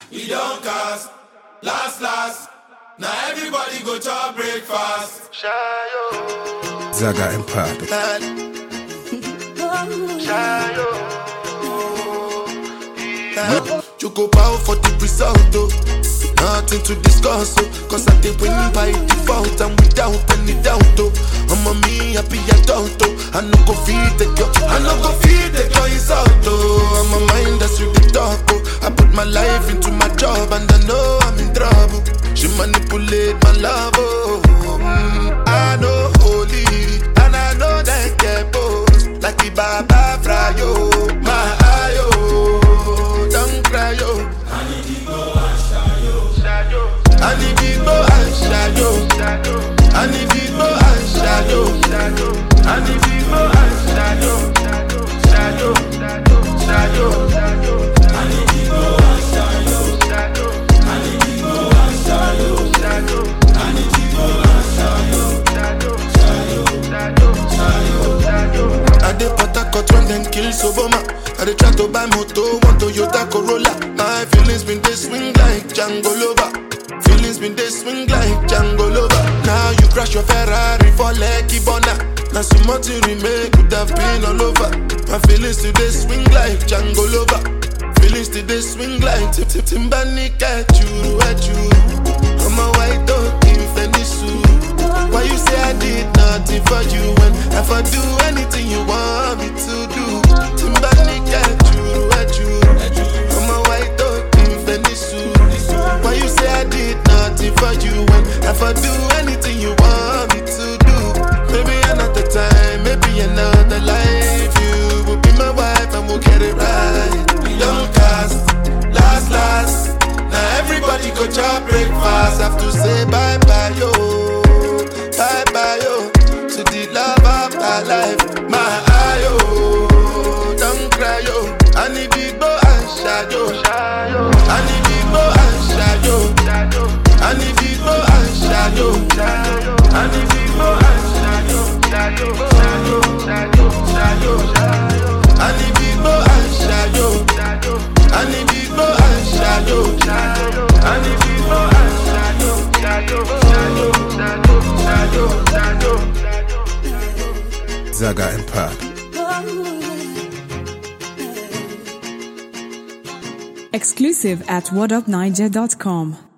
we don't cast. Last. Now everybody go to breakfast. Zaga Empire. Choco power for the result, oh. Nothing to discuss, oh. Cause I did win by default and without any doubt, oh. I'm a me happy adult, oh. I no go feed the girl, insult, oh. I'm a mind that's with the talk, oh. I put my life into my job and I know I'm in trouble. She manipulate my love, oh. I know holy and I know that get boss. Like the Baba Frayo, my ayo. Don't cry, yo. I need to go and shayo. I need to go and shayo. I need to go and shayo. I need to go and shayo. Shayo. I need to go and shayo. I need to go and shayo. I need to go and shayo. I dey Port-Harcourt when them kill Soboma. I dey try to buy moto, one Toyota Corolla. My feelings been they swing like Django Lover. Feelings been they swing like Django Lover. Now you crash your Ferrari for Lucky Bona. Now some more to remake could have been all over. My feelings today swing like Django Lover. Feelings today swing like Timbani at you. I'm a white dog in Fenisu. Why you say I did nothing for you when if I do anything you want me to do? Timbani at you. I'm a white dog in Fenisu. Why you say I did nothing for you when if I do anything you want me to do? Maybe another time, maybe another life. You will be my wife and we'll get it right. We don't cast, last. Now everybody go to breakfast. Have to say bye-bye, yo. Bye-bye, yo. To the love of my life. My ayo. Don't cry, yo. I need to go and shayo. I need to go and shayo. I need to go and shayo. I need to go and shayo. I need to go and shayo. I need to go and shayo. I need to go and shayo. Zaga Empire. Exclusive at whatupniger.com.